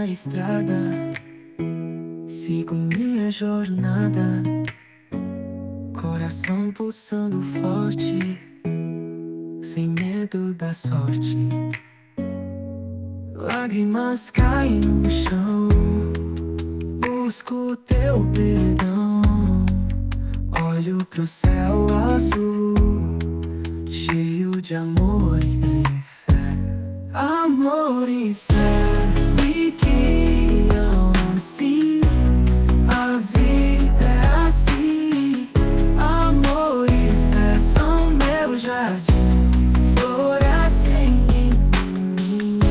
estrada, sigo minha jornada, coração pulsando forte, sem medo da sorte. Lágrimas caem no chão, busco teu perdão. Olho pro céu azul, cheio de amor e fé. Amor e fé me guiam, sim. A vida é assim. Amor e fé são meu jardim, florescem em mim.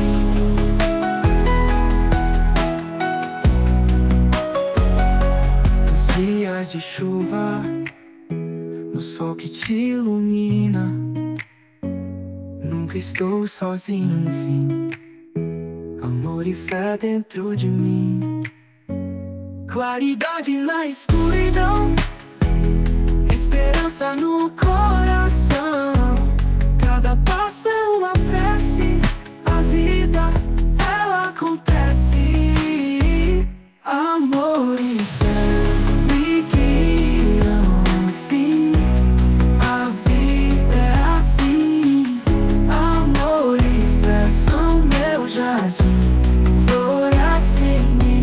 Nos dias de chuva, no sol que te ilumina, nunca estou sozinho no fim. Amor e fé dentro de mim, claridade na escuridão, esperança no coração. Cada passo é uma prece, a vida ela acontece. Amor e fé me guiam, sim. A vida é assim. Amor e fé são meu jardim, florescem em mim.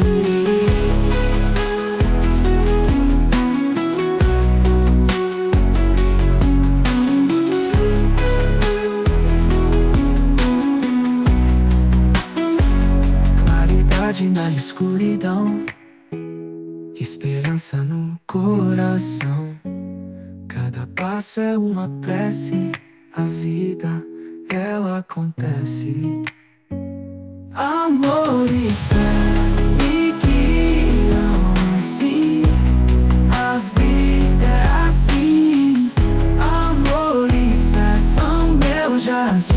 Claridade na escuridão, esperança no coração. Cada passo é uma prece, a vida ela acontece. Amor e fé me guiam, sim. A vida é assim. Amor e fé são meu jardim,